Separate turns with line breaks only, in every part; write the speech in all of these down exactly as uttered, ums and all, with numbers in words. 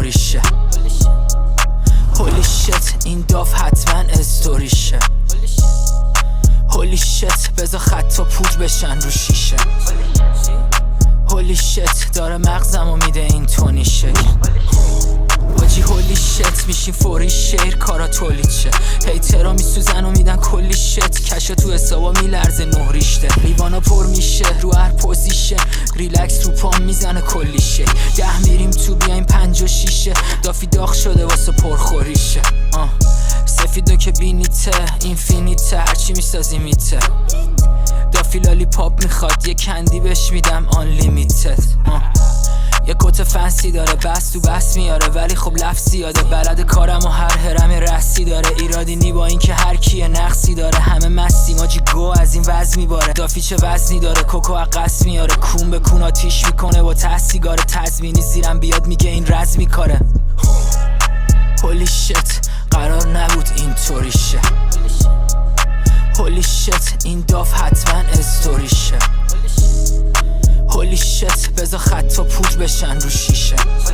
استوریشه. هولی شت این داف حتما استوریشه. هولی شت بذار خطا پود بشن رو شیشه. هولی شت داره مغزمو میده این تونی شکل. واجی هولی شت میشین فوری شیر کارا تولید شه. هیترا میسوزن و میدن کلی شت. کشا تو حسابا میلرزه نهریشته. لیوانا پر میشه رو هر پوزیشه. ریلکس رو پام میزنه کلی شه. ده میریم تو بیایم پنج و شیشه. دافی داغ شده واسه پرخوریشه. آه سفیدو که بینیته اینفینیته هرچی میسازی میته. دافی لالی پاپ میخواد یه کندی بهش میدم آن لیمیتد. یه کت فنسی داره بس تو بس میاره ولی خب لفظی یاده. بلد کارم و هر هرم رسی داره. ایرادی نی با این که هر کیه نقصی داره. همه مستی ماجی گو از این وزن میباره. دافی چه وزنی داره کوکو عقص میاره. کون به کون آتیش میکنه با تسیگاره. تزمینی زیرم بیاد میگه این رز میکاره. هولی شت قرار نبود این طوری شه. هولی شت این داف حتما استوریشه. هولی شت بذار خطا پود بشن رو شیشه.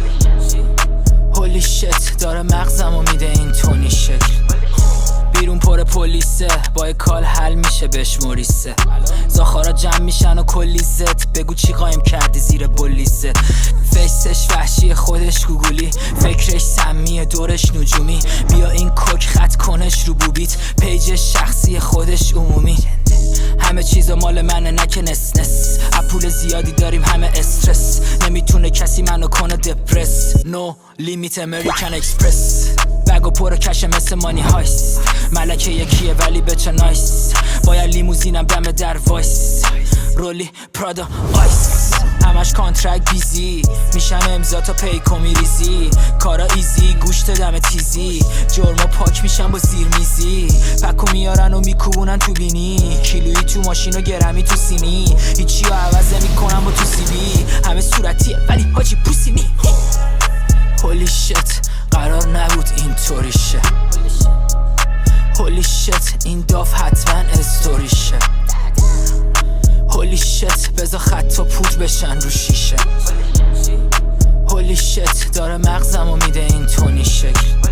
هولی شت داره مغزمو میده این تونی شکل. بیرون پر پلیسه با کال حل میشه بهش موریسه. زاخارا جمع میشن و کلی زد. بگو چی قایم کردی زیر بولیزه. فیسش وحشی خودش گوگولی. فکرش سمیه دورش نجومی. بیا این کوک خط کنش رو بوبیت. پیجش شخصی خودش عمومی. همه چیزا مال منه نکه نس نس. اپول زیادی داریم همه استرس. نمیتونه کسی منو کنه دپرس. نو لیمیت امریکن اکسپرس. بگو پر کشه مثل مانی هایس. ملکه یکیه ولی بچه نایس. باید لیموزینم دم در وایس. رولی پرادا آیس. همش کانترکت بیزی. میشن امضا تا پیکو میریزی. کارا ایزی گوشت دم تیزی. جرما پاک میشن با زیر میزی. پکو میارن و میکوبونن تو بینی. کیلویی تو ماشین و گرمی تو سینی. هیچی رو عوض نمیکنن با تو سیبی. همه صورتیه ولی حاجی پوسی نی. هولی شت قرار نبود این طوری شه. هولی شت این داف حتما استوریشه. هولی شت بذار خطا پود بشن رو شیشه. هولی شت داره مغزمو میده این تونی شکل.